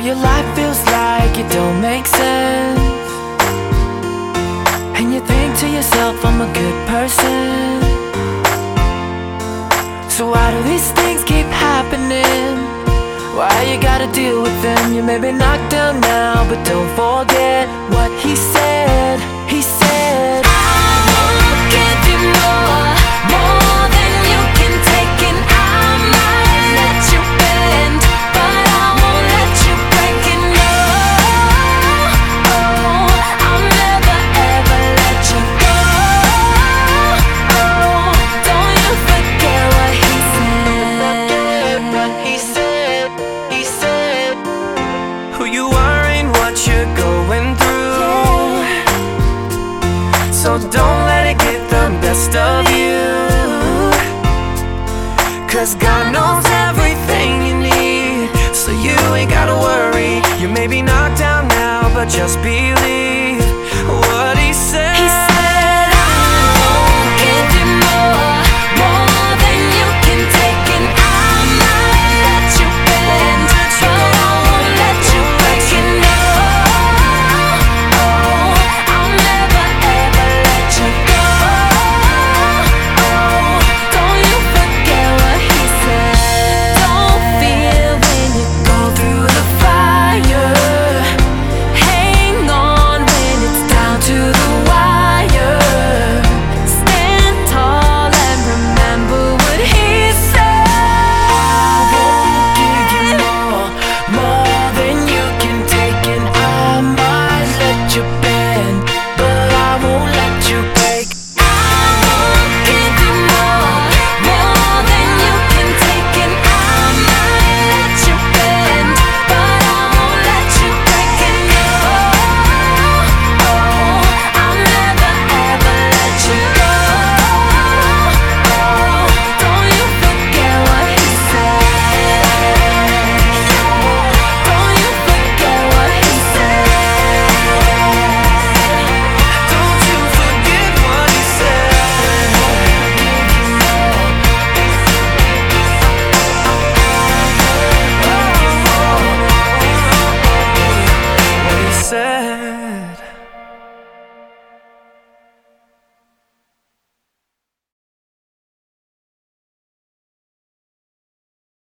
your life feels like it don't make sense, and you think to yourself, I'm a good person. So why do these things keep happening? Why you gotta deal with them? You may be knocked down now, but don't forget what he said. He said, I will give you more than you can take, and I might let you bend, but I won't let you break it. No, I'll never ever let you go. Don't you forget what he said. what he said. He said, who you are ain't what you're going through, so don't let it get the best of you. 'Cause God knows everything you need, so you ain't gotta worry. You may be knocked down now, but just believe